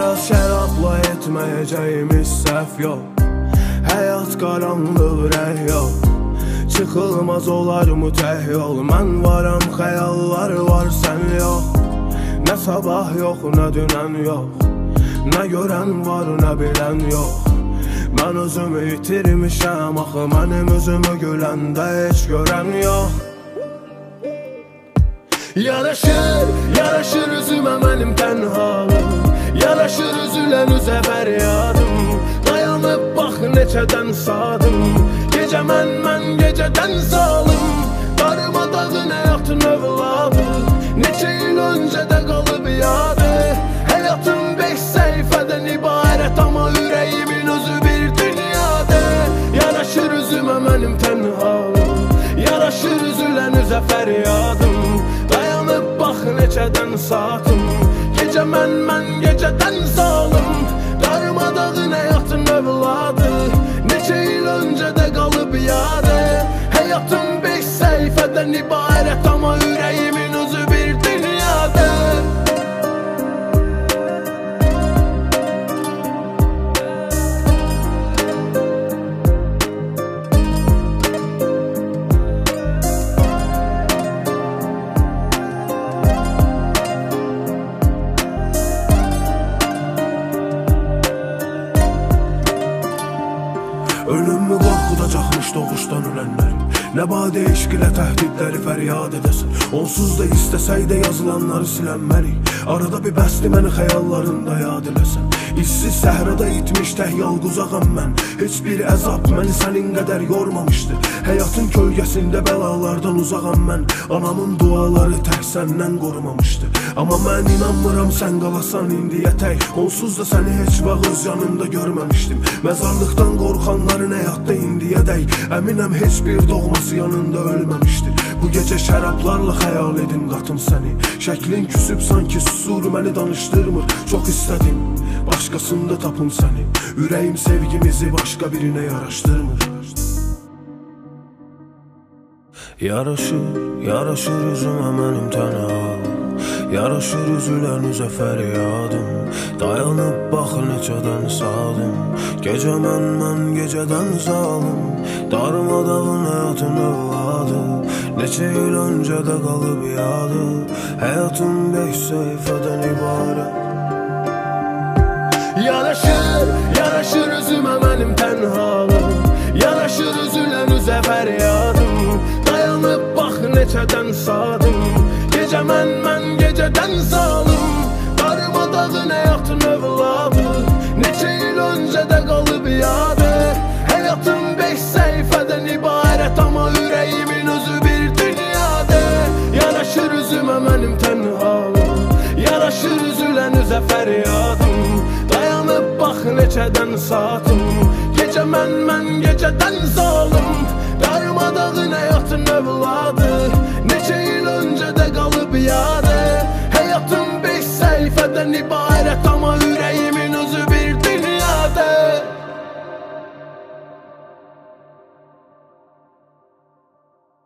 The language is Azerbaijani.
biraz şərabla etməyəcəyimiz səhv yox. Həyat qaranlıq rəng yox. Çıxılmaz olarmı tək yol. Mən varam, xəyallar var, sən yox. Nə sabah yox, nə dünən yox. Nə görən var, nə bilən yox. Mən özümü itirmişəm, axı mənim özümü güləndə heç görən yox. Yaraşır, yaraşır üzümə mənim tənhalım. Yaraşır üzülən üzə fəryadım. Dayanıb bax neçədən sadım. Gecə mən gecədən zalım. Darmadağın həyatın övladı. Neçə il öncədə qalıb yadı. Həyatım 5 səhifədən ibarət, amma ürəyimin özü bir dünyada. Yaraşır üzümə mənim tənhalım. Yaraşır üzülən üzə fəryadım. Dayanıb bax neçədən saatım. Gecə mən gecədən zalım. Darmadağın həyatın övladı. Neçə il öncədə qalıb yadı. Həyatım 5 səhifədən ibarət, amma ürəyimin özü bir dünyada. Ölümmü qorxudacaqmış doğuşdan ölənlər. Nə badə eşq ilə təhdidləri fəryad edəsin. Onsuz da istəsək də yazılanları silənməli. Arada bir bəsdi məni xəyallarında yad eləsən. İşsiz səhrada itmiş tək yalquzağam mən. Heç bir əzab məni sənin qədər yormamışdı. Həyatın kölgəsində bəlalardan uzağam mən. Anamın duaları tək səndən qorumamışdı. Amma mən inanmıram sən qalasan indiyə tək. Onsuz da səni heç vaxt öz yanımda görməmişdim. Məzarlıqdan qorxanların həyatda indiyədək. Əminəm heç bir doğması yanında ölməmişdir. Bu gecə şərablarla xəyal edin qatım səni. Şəklin küsüb sanki susur məni danışdırmır. Çox istədim başqasında tapım səni. Ürəyim sevgimizi başqa birinə yaraşdırmır. Yaraşır, yaraşır üzümə mənim tənhalım. Yaraşır üzülən üzə fəryadım. Dayanıb bax neçədən sadım. Gecə mən gecədən zalım. Darmadağın həyatın övladı. Neçə il öncədə qalıb yadı. Həyatım 5 səhifədən ibarət. Yaraşır, yaraşır üzümə mənim tənhalım. Yaraşır üzülən üzə fəryadım. Dayanıb bax neçədən sadım. Gecə mən gecədən zalım. Darmadağın həyatın övladı. Neçə il öncədə qalıb yadı. Həyatım 5 səhifədən ibarət, amma ürəyimin özü bir dünyada. Yaraşır üzümə mənim tənhalım. Yaraşır üzülən üzə fəryadım. Dayanıb bax neçədən saatım. Gecə mən gecədən zalım. Darmadağın həyatın övladı. Neçə il öncədə qalıb yadı. Həyatım 5 səhifədən ibarət, amma